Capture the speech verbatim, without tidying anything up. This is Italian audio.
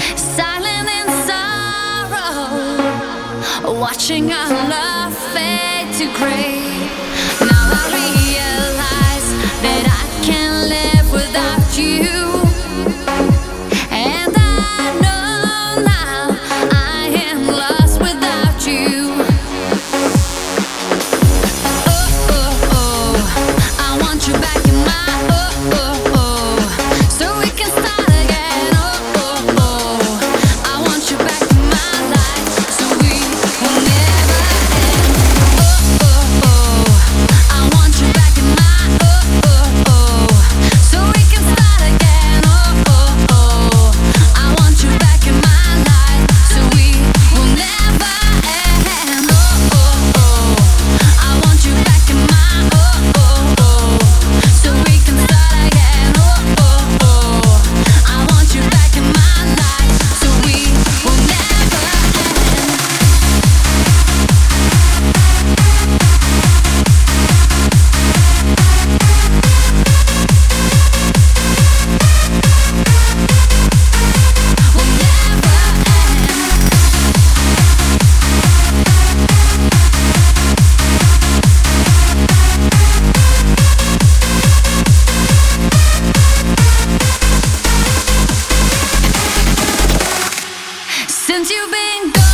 silent in sorrow, watching our love fade to gray. Now I realize that I can't live without you, and I know now I am lost without you. Oh, oh, oh, I want you back in my oh, oh, oh, so we can start again. Oh, oh, oh, I want you back in my life, so we will never end. Oh, oh, oh, I want you back in my oh, oh, oh, so we can start again. Oh, oh, oh, I want you back in my life, so we will never end. Oh, oh, oh, I want you back in my oh, oh, oh, so we can start again. Oh, oh, oh, I want you back in my life, so we will never end. Will never end. Since you've been gone,